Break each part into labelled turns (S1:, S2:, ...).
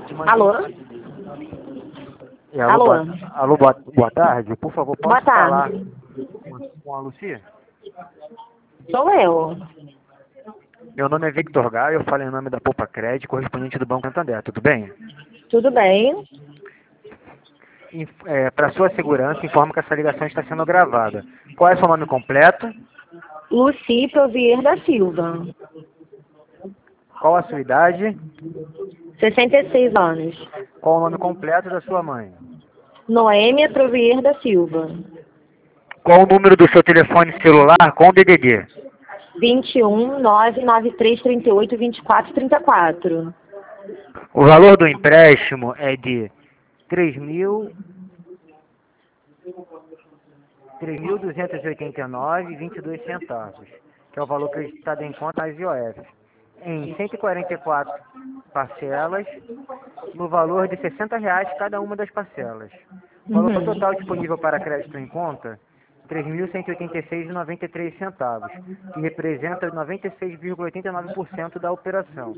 S1: Alô?
S2: Alô,
S1: Alô?
S2: alô, boa tarde. Por favor,
S1: Boa
S2: posso falar
S1: tarde.
S2: com a Lucia?
S1: Sou eu.
S2: Meu nome é Victor Gaio, eu falo em nome da Poupa Cred, correspondente do Banco Santander, tudo bem?
S1: Tudo bem?
S2: Para sua segurança, informo que essa ligação está sendo gravada. Qual é o seu nome completo?
S1: Luci Provier da Silva.
S2: Qual a sua idade?
S1: 66 anos.
S2: Qual o nome completo da sua mãe?
S1: Noêmia Provier da Silva.
S2: Qual o número do seu telefone celular com DDD?
S1: 21 993 38 24 34.
S2: O valor do empréstimo é de R$ 3.289,22, que é o valor acreditado em conta às IOF, em 144 parcelas, no valor de R$ 60 cada uma das parcelas. O valor total disponível para crédito em conta, R$ 3.186,93, que representa 96,89% da operação.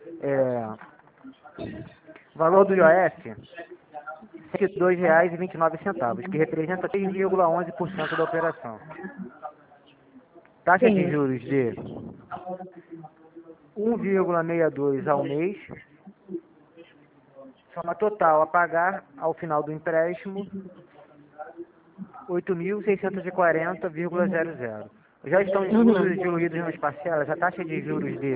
S2: Valor do IOF, R$ 102,29, que representa 6,11% da operação. Taxa de
S1: Sim.
S2: juros de 1,62 ao mês. Soma total a pagar ao final do empréstimo, 8.640,00. Já estão inclusos e diluídos nas parcelas a taxa de juros de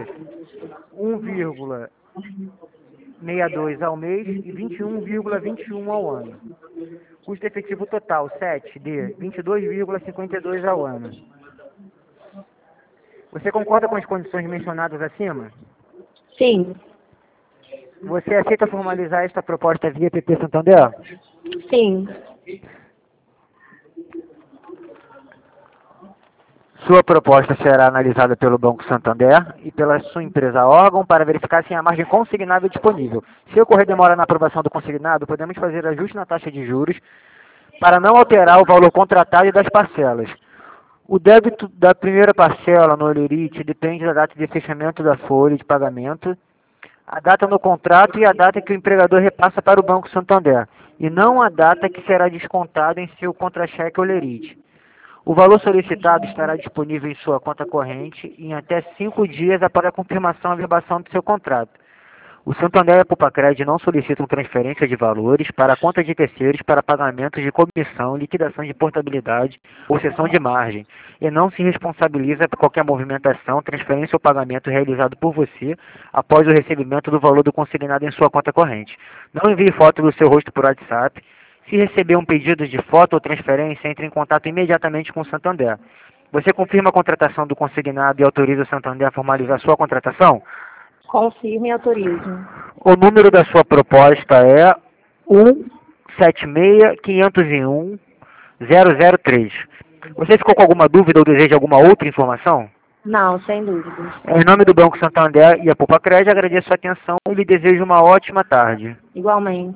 S2: 1,62 ao mês e 21,21 ao ano. Custo efetivo total, 7 de 22,52 ao ano. Você concorda com as condições mencionadas acima?
S1: Sim.
S2: Você aceita formalizar esta proposta via PP Santander?
S1: Sim.
S2: Sua proposta será analisada pelo Banco Santander e pela sua empresa órgão para verificar se a margem consignável é disponível. Se ocorrer demora na aprovação do consignado, podemos fazer ajuste na taxa de juros para não alterar o valor contratado e das parcelas. O débito da primeira parcela no Olerite depende da data de fechamento da folha de pagamento, a data no contrato e a data que o empregador repassa para o Banco Santander, e não a data que será descontado em seu contra-cheque Olerite. O valor solicitado estará disponível em sua conta corrente em até 5 dias após a confirmação e averbação do seu contrato. O Santander e a Poupa Cred não solicitam transferência de valores para a conta de terceiros para pagamentos de comissão, liquidação de portabilidade ou cessão de margem, e não se responsabiliza por qualquer movimentação, transferência ou pagamento realizado por você após o recebimento do valor do consignado em sua conta corrente. Não envie foto do seu rosto por WhatsApp. Se receber um pedido de foto ou transferência, entre em contato imediatamente com o Santander. Você confirma a contratação do consignado e autoriza o Santander a formalizar sua contratação?
S1: Confirmo e autorizo.
S2: O número da sua proposta é 176-501-003. Você ficou com alguma dúvida ou deseja alguma outra informação?
S1: Não, sem dúvidas.
S2: Em nome do Banco Santander e a Poupa Cred, agradeço a atenção e lhe desejo uma ótima tarde.
S1: Igualmente.